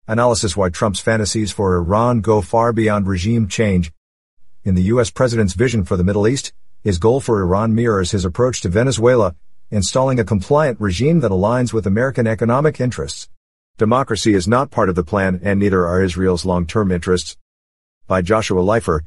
Analysis: why Trump's fantasies for Iran go far beyond regime change. In the U.S. president's vision for the Middle East, his goal for Iran mirrors his approach to Venezuela, installing a compliant regime that aligns with American economic interests. Democracy is not part of the plan, and neither are Israel's long-term interests. By Joshua Leifer.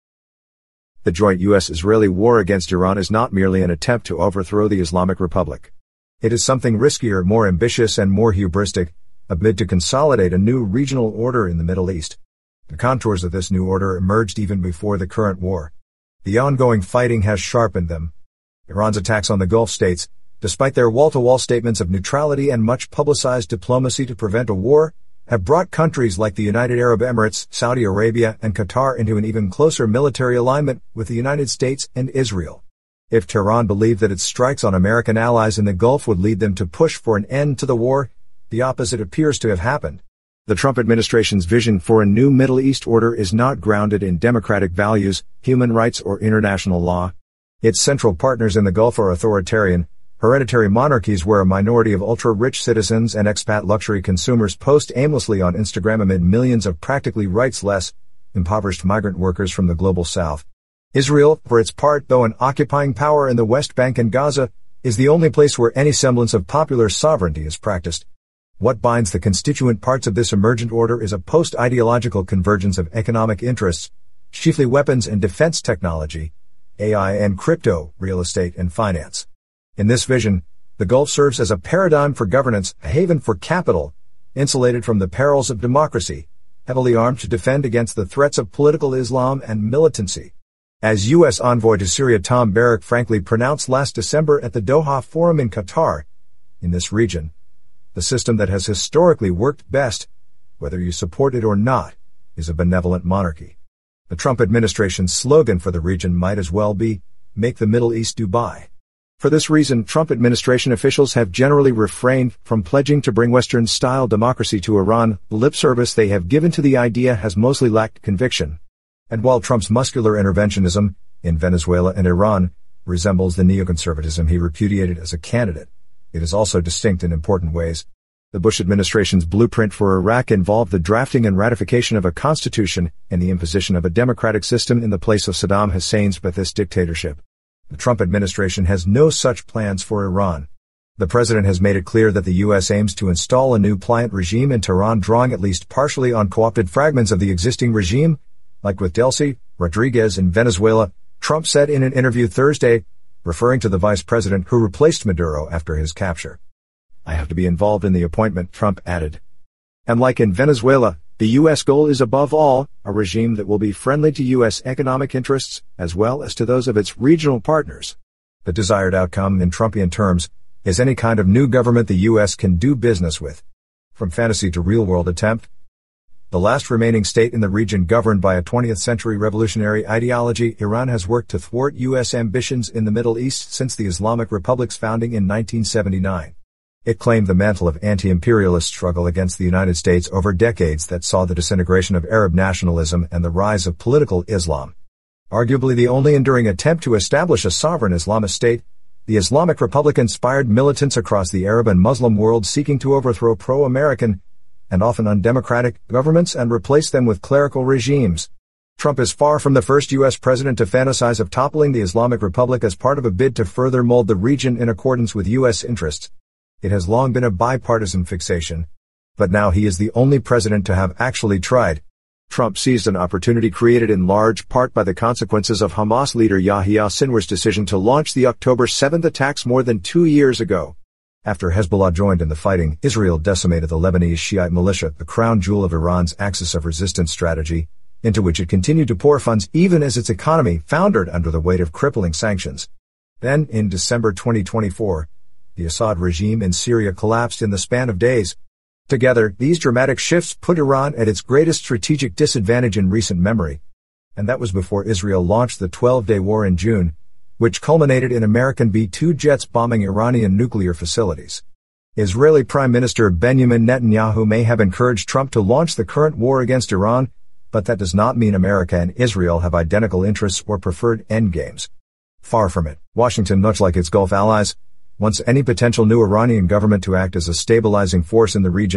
The joint U.S.-Israeli war against Iran is not merely an attempt to overthrow the Islamic Republic. It is something riskier, more ambitious, and more hubristic, a bid to consolidate a new regional order in the Middle East. The contours of this new order emerged even before the current war. The ongoing fighting has sharpened them. Iran's attacks on the Gulf states, despite their wall-to-wall statements of neutrality and much publicized diplomacy to prevent a war, have brought countries like the United Arab Emirates, Saudi Arabia, and Qatar into an even closer military alignment with the United States and Israel. If Tehran believed that its strikes on American allies in the Gulf would lead them to push for an end to the war, the opposite appears to have happened. The Trump administration's vision for a new Middle East order is not grounded in democratic values, human rights, or international law. Its central partners in the Gulf are authoritarian, hereditary monarchies where a minority of ultra-rich citizens and expat luxury consumers post aimlessly on Instagram amid millions of practically rights-less, impoverished migrant workers from the global south. Israel, for its part, though an occupying power in the West Bank and Gaza, is the only place where any semblance of popular sovereignty is practiced. What binds the constituent parts of this emergent order is a post-ideological convergence of economic interests, chiefly weapons and defense technology, AI and crypto, real estate and finance. In this vision, the Gulf serves as a paradigm for governance, a haven for capital, insulated from the perils of democracy, heavily armed to defend against the threats of political Islam and militancy. As U.S. envoy to Syria Tom Barrack frankly pronounced last December at the Doha Forum in Qatar, in this region, the system that has historically worked best, whether you support it or not, is a benevolent monarchy. The Trump administration's slogan for the region might as well be, "Make the Middle East Dubai." For this reason, Trump administration officials have generally refrained from pledging to bring Western-style democracy to Iran. The lip service they have given to the idea has mostly lacked conviction. And while Trump's muscular interventionism, in Venezuela and Iran, resembles the neoconservatism he repudiated as a candidate, it is also distinct in important ways. The Bush administration's blueprint for Iraq involved the drafting and ratification of a constitution and the imposition of a democratic system in the place of Saddam Hussein's Ba'athist dictatorship. The Trump administration has no such plans for Iran. The president has made it clear that the U.S. aims to install a new pliant regime in Tehran, drawing at least partially on co-opted fragments of the existing regime, like with Delcy Rodriguez in Venezuela, Trump said in an interview Thursday, referring to the vice president who replaced Maduro after his capture. "I have to be involved in the appointment," Trump added. And like in Venezuela, the U.S. goal is above all, a regime that will be friendly to U.S. economic interests, as well as to those of its regional partners. The desired outcome, in Trumpian terms, is any kind of new government the U.S. can do business with. From fantasy to real-world attempt, the last remaining state in the region governed by a 20th-century revolutionary ideology, Iran has worked to thwart U.S. ambitions in the Middle East since the Islamic Republic's founding in 1979. It claimed the mantle of anti-imperialist struggle against the United States over decades that saw the disintegration of Arab nationalism and the rise of political Islam. Arguably the only enduring attempt to establish a sovereign Islamist state, the Islamic Republic inspired militants across the Arab and Muslim world seeking to overthrow pro-American, and often undemocratic, governments and replace them with clerical regimes. Trump is far from the first U.S. president to fantasize of toppling the Islamic Republic as part of a bid to further mold the region in accordance with U.S. interests. It has long been a bipartisan fixation. But now he is the only president to have actually tried. Trump seized an opportunity created in large part by the consequences of Hamas leader Yahya Sinwar's decision to launch the October 7 attacks more than 2 years ago. After Hezbollah joined in the fighting, Israel decimated the Lebanese Shiite militia, the crown jewel of Iran's axis of resistance strategy, into which it continued to pour funds even as its economy foundered under the weight of crippling sanctions. Then, in December 2024, the Assad regime in Syria collapsed in the span of days. Together, these dramatic shifts put Iran at its greatest strategic disadvantage in recent memory. And that was before Israel launched the 12-day war in June, which culminated in American B-2 jets bombing Iranian nuclear facilities. Israeli Prime Minister Benjamin Netanyahu may have encouraged Trump to launch the current war against Iran, but that does not mean America and Israel have identical interests or preferred endgames. Far from it. Washington, much like its Gulf allies, wants any potential new Iranian government to act as a stabilizing force in the region,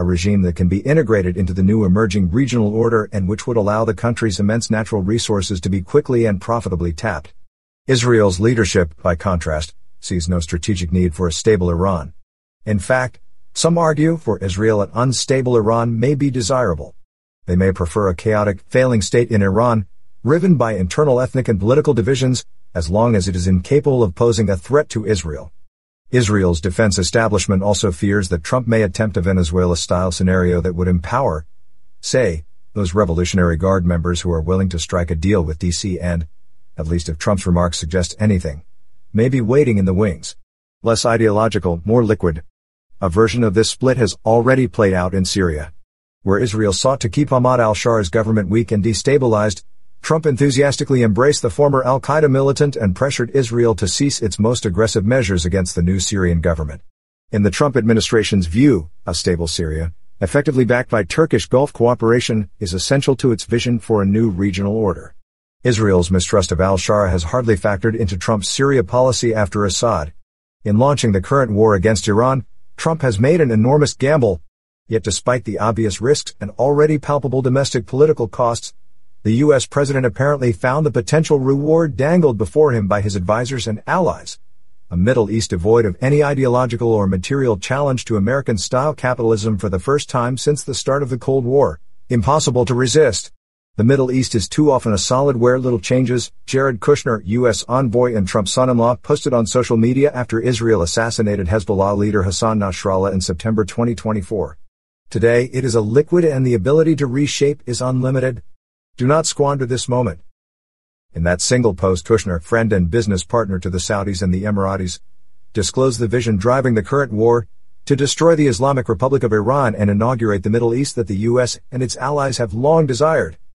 a regime that can be integrated into the new emerging regional order and which would allow the country's immense natural resources to be quickly and profitably tapped. Israel's leadership, by contrast, sees no strategic need for a stable Iran. In fact, some argue for Israel an unstable Iran may be desirable. They may prefer a chaotic, failing state in Iran, riven by internal ethnic and political divisions, as long as it is incapable of posing a threat to Israel. Israel's defense establishment also fears that Trump may attempt a Venezuela-style scenario that would empower, say, those Revolutionary Guard members who are willing to strike a deal with D.C. and, at least if Trump's remarks suggest anything, may be waiting in the wings. Less ideological, more liquid. A version of this split has already played out in Syria. Where Israel sought to keep Ahmad al-Shaara's government weak and destabilized, Trump enthusiastically embraced the former al-Qaeda militant and pressured Israel to cease its most aggressive measures against the new Syrian government. In the Trump administration's view, a stable Syria, effectively backed by Turkish Gulf cooperation, is essential to its vision for a new regional order. Israel's mistrust of al-Shaara has hardly factored into Trump's Syria policy after Assad. In launching the current war against Iran, Trump has made an enormous gamble. Yet despite the obvious risks and already palpable domestic political costs, the U.S. president apparently found the potential reward dangled before him by his advisors and allies. A Middle East devoid of any ideological or material challenge to American-style capitalism for the first time since the start of the Cold War. Impossible to resist. The Middle East is too often a solid where little changes, Jared Kushner, U.S. envoy and Trump's son-in-law, posted on social media after Israel assassinated Hezbollah leader Hassan Nasrallah in September 2024. Today, it is a liquid and the ability to reshape is unlimited. Do not squander this moment. In that single post, Kushner, friend and business partner to the Saudis and the Emiratis, disclosed the vision driving the current war, to destroy the Islamic Republic of Iran and inaugurate the Middle East that the U.S. and its allies have long desired.